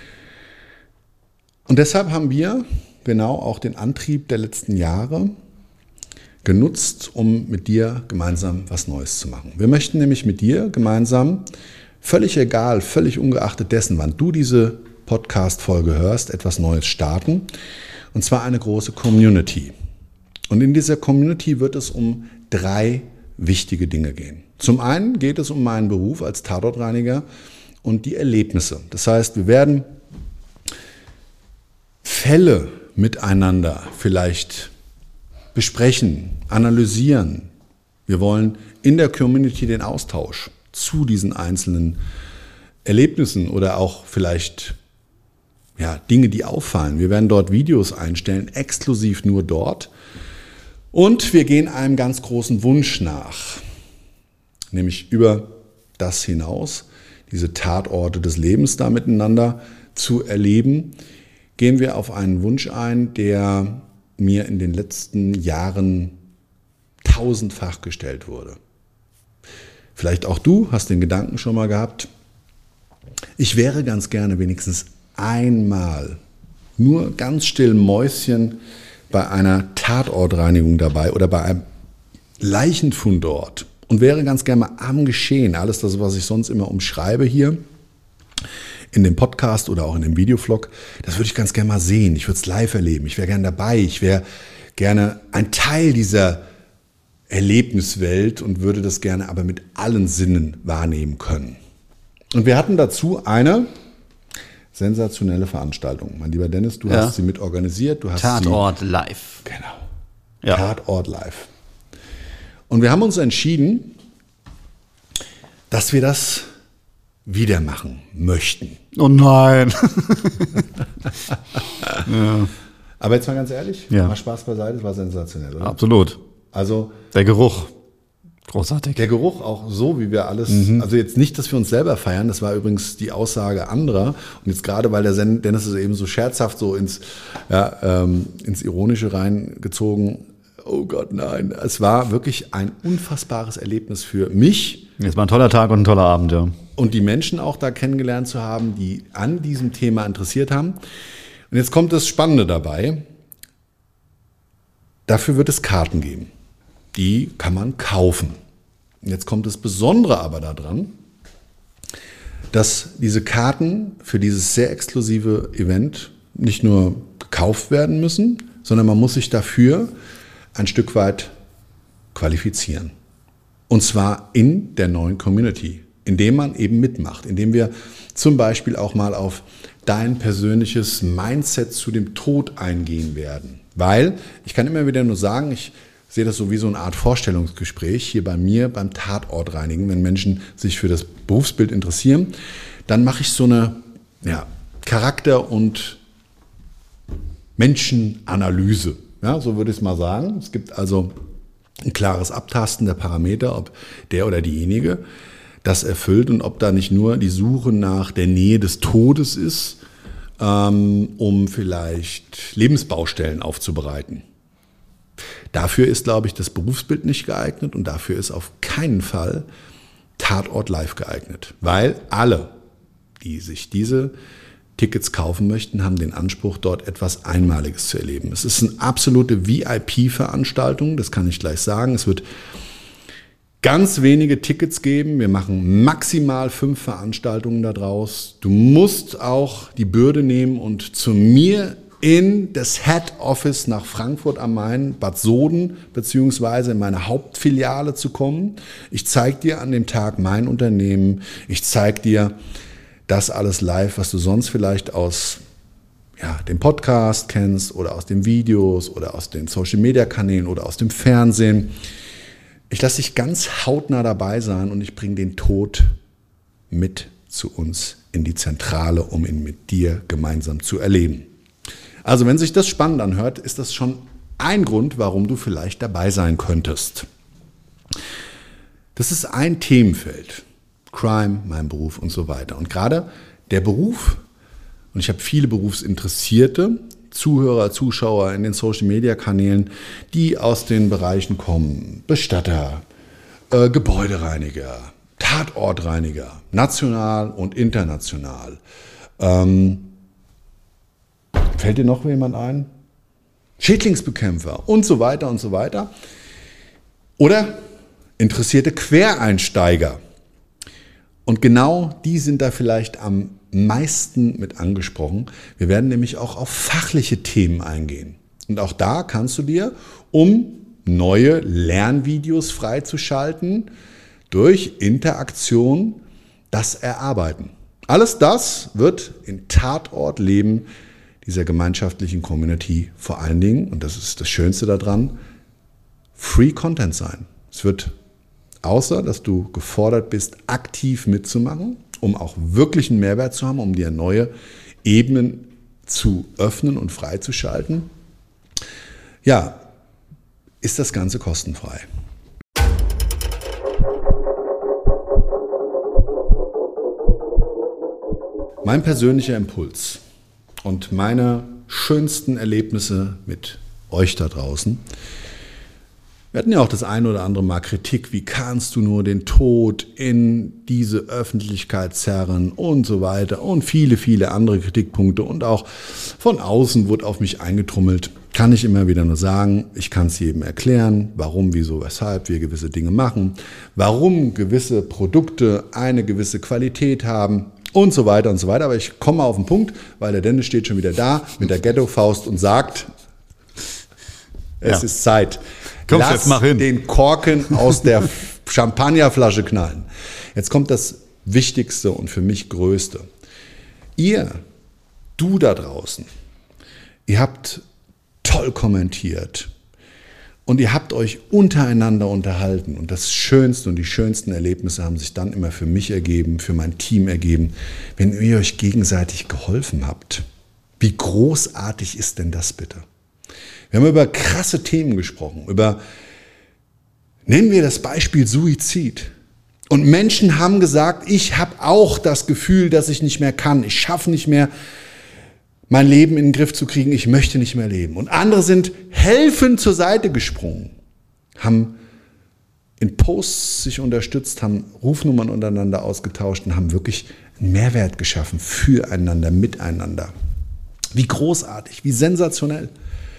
Und deshalb haben wir genau auch den Antrieb der letzten Jahre genutzt, um mit dir gemeinsam was Neues zu machen. Wir möchten nämlich mit dir gemeinsam, völlig egal, völlig ungeachtet dessen, wann du diese Podcast-Folge hörst, etwas Neues starten. Und zwar eine große Community. Und in dieser Community wird es um drei wichtige Dinge gehen. Zum einen geht es um meinen Beruf als Tatortreiniger und die Erlebnisse. Das heißt, wir werden Fälle miteinander vielleicht besprechen, analysieren. Wir wollen in der Community den Austausch zu diesen einzelnen Erlebnissen oder auch vielleicht ja, Dinge, die auffallen. Wir werden dort Videos einstellen, exklusiv nur dort. Und wir gehen einem ganz großen Wunsch nach, nämlich über das hinaus, diese Tatorte des Lebens da miteinander zu erleben, gehen wir auf einen Wunsch ein, der mir in den letzten Jahren tausendfach gestellt wurde. Vielleicht auch du hast den Gedanken schon mal gehabt, ich wäre ganz gerne wenigstens einmal, nur ganz still Mäuschen, bei einer Tatortreinigung dabei oder bei einem Leichenfundort und wäre ganz gerne mal am Geschehen. Alles das, was ich sonst immer umschreibe hier in dem Podcast oder auch in dem Videovlog, das würde ich ganz gerne mal sehen. Ich würde es live erleben. Ich wäre gerne dabei. Ich wäre gerne ein Teil dieser Erlebniswelt und würde das gerne aber mit allen Sinnen wahrnehmen können. Und wir hatten dazu eine sensationelle Veranstaltung. Mein lieber Dennis, du ja. hast sie mit organisiert. Du hast Tatort sie, live. Genau. Ja. Tatort live. Und wir haben uns entschieden, dass wir das wieder machen möchten. Oh nein. ja. Aber jetzt mal ganz ehrlich, ja. mal Spaß beiseite, es war sensationell, oder? Absolut. Also der Geruch. Großartig. Der Geruch auch so, wie wir alles, mhm. also jetzt nicht, dass wir uns selber feiern, das war übrigens die Aussage anderer. Und jetzt gerade, weil der Dennis es eben so scherzhaft so ins, ja, ähm, ins Ironische reingezogen, oh Gott, nein. Es war wirklich ein unfassbares Erlebnis für mich. Es war ein toller Tag und ein toller Abend, ja. Und die Menschen auch da kennengelernt zu haben, die an diesem Thema interessiert haben. Und jetzt kommt das Spannende dabei. Dafür wird es Karten geben. Die kann man kaufen. Und jetzt kommt das Besondere aber daran, dass diese Karten für dieses sehr exklusive Event nicht nur gekauft werden müssen, sondern man muss sich dafür ein Stück weit qualifizieren. Und zwar in der neuen Community, indem man eben mitmacht, indem wir zum Beispiel auch mal auf dein persönliches Mindset zu dem Tod eingehen werden. Weil, ich kann immer wieder nur sagen, ich sehe das so wie so eine Art Vorstellungsgespräch hier bei mir beim Tatortreinigen, wenn Menschen sich für das Berufsbild interessieren, dann mache ich so eine ja, Charakter- und Menschenanalyse. Ja, so würde ich es mal sagen. Es gibt also ein klares Abtasten der Parameter, ob der oder diejenige das erfüllt und ob da nicht nur die Suche nach der Nähe des Todes ist, ähm, um vielleicht Lebensbaustellen aufzubereiten. Dafür ist, glaube ich, das Berufsbild nicht geeignet und dafür ist auf keinen Fall Tatort live geeignet. Weil alle, die sich diese Tickets kaufen möchten, haben den Anspruch, dort etwas Einmaliges zu erleben. Es ist eine absolute V I P-Veranstaltung, das kann ich gleich sagen. Es wird ganz wenige Tickets geben. Wir machen maximal fünf Veranstaltungen daraus. Du musst auch die Bürde nehmen und zu mir in das Head Office nach Frankfurt am Main, Bad Soden, beziehungsweise in meine Hauptfiliale zu kommen. Ich zeige dir an dem Tag mein Unternehmen. Ich zeige dir das alles live, was du sonst vielleicht aus ja, dem Podcast kennst oder aus den Videos oder aus den Social-Media-Kanälen oder aus dem Fernsehen. Ich lasse dich ganz hautnah dabei sein und ich bringe den Tod mit zu uns in die Zentrale, um ihn mit dir gemeinsam zu erleben. Also wenn sich das spannend anhört, ist das schon ein Grund, warum du vielleicht dabei sein könntest. Das ist ein Themenfeld. Crime, mein Beruf und so weiter. Und gerade der Beruf, und ich habe viele Berufsinteressierte, Zuhörer, Zuschauer in den Social-Media-Kanälen, die aus den Bereichen kommen, Bestatter, äh, Gebäudereiniger, Tatortreiniger, national und international. Ähm, fällt dir noch jemand ein? Schädlingsbekämpfer und so weiter und so weiter. Oder interessierte Quereinsteiger. Und genau die sind da vielleicht am meisten mit angesprochen. Wir werden nämlich auch auf fachliche Themen eingehen. Und auch da kannst du dir, um neue Lernvideos freizuschalten, durch Interaktion das erarbeiten. Alles das wird in Tatortleben dieser gemeinschaftlichen Community vor allen Dingen, und das ist das Schönste daran, Free Content sein. Es wird, außer dass du gefordert bist, aktiv mitzumachen, um auch wirklich einen Mehrwert zu haben, um dir neue Ebenen zu öffnen und freizuschalten, ja, ist das Ganze kostenfrei. Mein persönlicher Impuls und meine schönsten Erlebnisse mit euch da draußen. Wir hatten ja auch das eine oder andere Mal Kritik, wie kannst du nur den Tod in diese Öffentlichkeit zerren und so weiter und viele, viele andere Kritikpunkte und auch von außen wurde auf mich eingetrummelt. Kann ich immer wieder nur sagen, ich kann es jedem erklären, warum, wieso, weshalb wir gewisse Dinge machen, warum gewisse Produkte eine gewisse Qualität haben und so weiter und so weiter. Aber ich komme auf den Punkt, weil der Dennis steht schon wieder da mit der Ghetto-Faust und sagt, es ja. ist Zeit. Komm, Lass Chef, mach hin. den Korken aus der Champagnerflasche knallen. Jetzt kommt das Wichtigste und für mich Größte. Ihr, du da draußen, ihr habt toll kommentiert und ihr habt euch untereinander unterhalten. Und das Schönste und die schönsten Erlebnisse haben sich dann immer für mich ergeben, für mein Team ergeben, wenn ihr euch gegenseitig geholfen habt. Wie großartig ist denn das bitte? Wir haben über krasse Themen gesprochen, über, nennen wir das Beispiel Suizid. Und Menschen haben gesagt, ich habe auch das Gefühl, dass ich nicht mehr kann. Ich schaffe nicht mehr, mein Leben in den Griff zu kriegen. Ich möchte nicht mehr leben. Und andere sind helfend zur Seite gesprungen, haben in Posts sich unterstützt, haben Rufnummern untereinander ausgetauscht und haben wirklich einen Mehrwert geschaffen, füreinander, miteinander. Wie großartig, wie sensationell.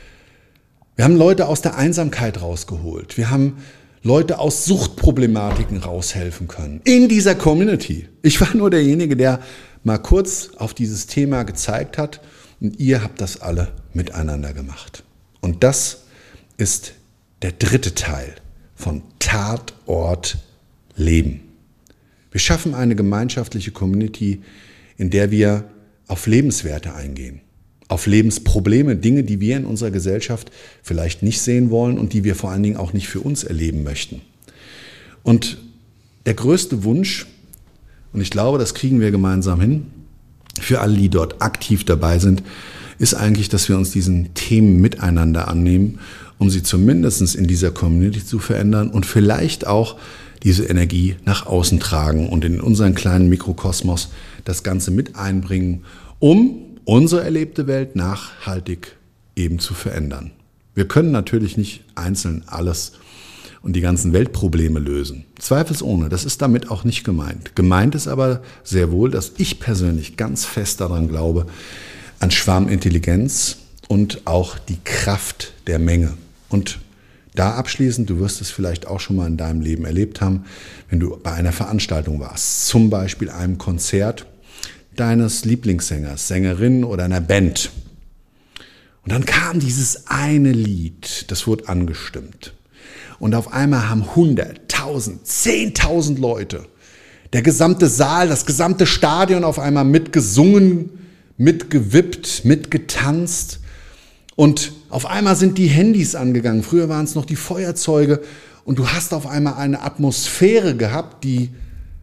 Wir haben Leute aus der Einsamkeit rausgeholt. Wir haben Leute aus Suchtproblematiken raushelfen können. In dieser Community. Ich war nur derjenige, der mal kurz auf dieses Thema gezeigt hat. Und ihr habt das alle miteinander gemacht. Und das ist der dritte Teil von Tatort Leben. Wir schaffen eine gemeinschaftliche Community, in der wir auf Lebenswerte eingehen. Auf Lebensprobleme, Dinge, die wir in unserer Gesellschaft vielleicht nicht sehen wollen und die wir vor allen Dingen auch nicht für uns erleben möchten. Und der größte Wunsch, und ich glaube, das kriegen wir gemeinsam hin, für alle, die dort aktiv dabei sind, ist eigentlich, dass wir uns diesen Themen miteinander annehmen, um sie zumindest in dieser Community zu verändern und vielleicht auch diese Energie nach außen tragen und in unseren kleinen Mikrokosmos das Ganze mit einbringen, um unsere erlebte Welt nachhaltig eben zu verändern. Wir können natürlich nicht einzeln alles und die ganzen Weltprobleme lösen. Zweifelsohne, das ist damit auch nicht gemeint. Gemeint ist aber sehr wohl, dass ich persönlich ganz fest daran glaube, an Schwarmintelligenz und auch die Kraft der Menge. Und da abschließend, du wirst es vielleicht auch schon mal in deinem Leben erlebt haben, wenn du bei einer Veranstaltung warst, zum Beispiel einem Konzert deines Lieblingssängers, Sängerin oder einer Band. Und dann kam dieses eine Lied, das wurde angestimmt. Und auf einmal haben hunderttausend, zehntausend Leute, der gesamte Saal, das gesamte Stadion auf einmal mitgesungen, mitgewippt, mitgetanzt. Und auf einmal sind die Handys angegangen. Früher waren es noch die Feuerzeuge. Und du hast auf einmal eine Atmosphäre gehabt, die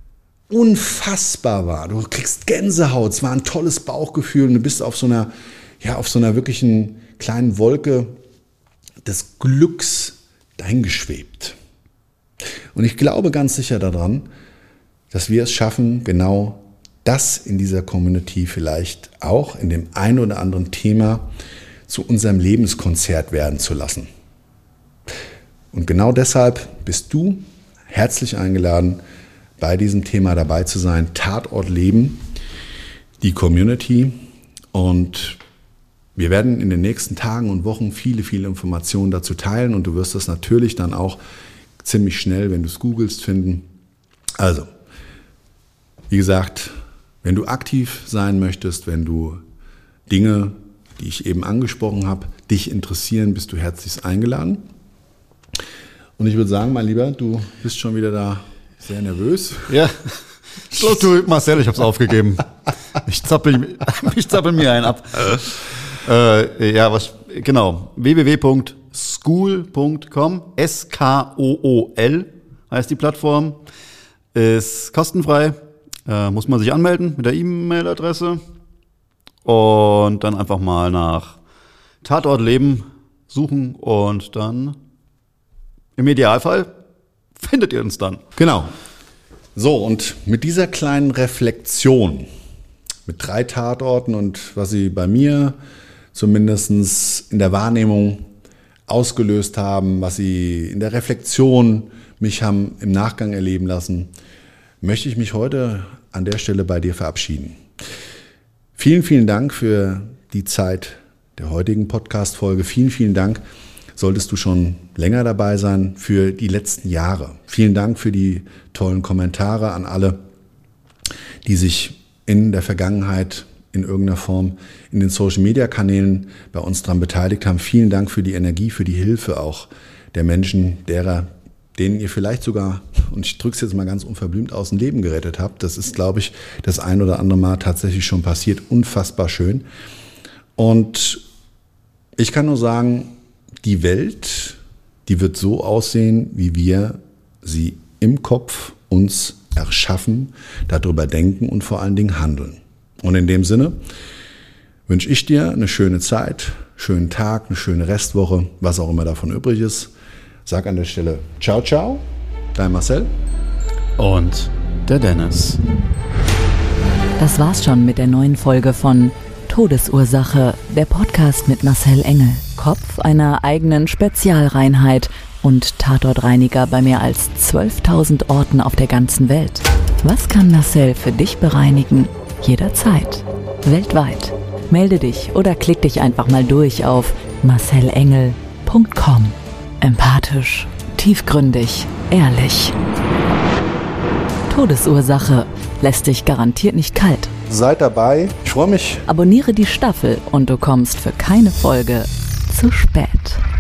unfassbar war. Du kriegst Gänsehaut, es war ein tolles Bauchgefühl und du bist auf so einer, ja, auf so einer wirklichen kleinen Wolke des Glücks dahingeschwebt. Und ich glaube ganz sicher daran, dass wir es schaffen, genau das in dieser Community vielleicht auch in dem ein oder anderen Thema zu unserem Lebenskonzert werden zu lassen. Und genau deshalb bist du herzlich eingeladen, bei diesem Thema dabei zu sein. Tatort Leben, die Community. Und wir werden in den nächsten Tagen und Wochen viele, viele Informationen dazu teilen. Und du wirst das natürlich dann auch ziemlich schnell, wenn du es googelst, finden. Also, wie gesagt, wenn du aktiv sein möchtest, wenn du Dinge, die ich eben angesprochen habe, dich interessieren, bist du herzlichst eingeladen. Und ich würde sagen, mein Lieber, du bist schon wieder da sehr nervös. Ja. Schluss, du, Marcel, ich hab's aufgegeben. Ich zappel, ich zappel mir einen ab. Äh, ja, was, genau. w w w punkt skool punkt com. S K O O L heißt die Plattform. Ist kostenfrei. Äh, muss man sich anmelden mit der E-Mail-Adresse. und dann einfach mal nach Tatort Leben suchen und dann im Idealfall findet ihr uns dann. Genau. So, und mit dieser kleinen Reflexion, mit drei Tatorten und was sie bei mir zumindest in der Wahrnehmung ausgelöst haben, was sie in der Reflexion mich haben im Nachgang erleben lassen, möchte ich mich heute an der Stelle bei dir verabschieden. Vielen, vielen Dank für die Zeit der heutigen Podcast-Folge. Vielen, vielen Dank, solltest du schon länger dabei sein, für die letzten Jahre. Vielen Dank für die tollen Kommentare an alle, die sich in der Vergangenheit in irgendeiner Form in den Social-Media-Kanälen bei uns daran beteiligt haben. Vielen Dank für die Energie, für die Hilfe auch der Menschen, derer, denen ihr vielleicht sogar, und ich drücke es jetzt mal ganz unverblümt aus, ein Leben gerettet habt. Das ist, glaube ich, das ein oder andere Mal tatsächlich schon passiert. Unfassbar schön. Und ich kann nur sagen, die Welt, die wird so aussehen, wie wir sie im Kopf uns erschaffen, darüber denken und vor allen Dingen handeln. Und in dem Sinne wünsche ich dir eine schöne Zeit, schönen Tag, eine schöne Restwoche, was auch immer davon übrig ist. Sag an der Stelle ciao, ciao, dein Marcel. Und der Dennis. Das war's schon mit der neuen Folge von Todesursache, der Podcast mit Marcel Engel, Kopf einer eigenen Spezialreinheit und Tatortreiniger bei mehr als zwölftausend Orten auf der ganzen Welt. Was kann Marcel für dich bereinigen? Jederzeit. Weltweit. Melde dich oder klick dich einfach mal durch auf marcel engel punkt com. Empathisch, tiefgründig, ehrlich. Todesursache lässt dich garantiert nicht kalt. Seid dabei. Ich freue mich. Abonniere die Staffel und du kommst für keine Folge zu spät.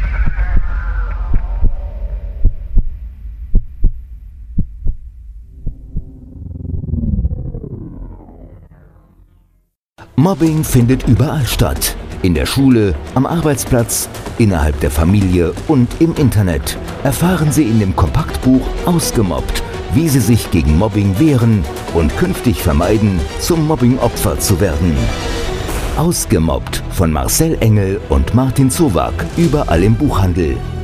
Mobbing findet überall statt. In der Schule, am Arbeitsplatz, innerhalb der Familie und im Internet. Erfahren Sie in dem Kompaktbuch Ausgemobbt, wie Sie sich gegen Mobbing wehren und künftig vermeiden, zum Mobbing-Opfer zu werden. Ausgemobbt von Marcel Engel und Martin Zowak, überall im Buchhandel.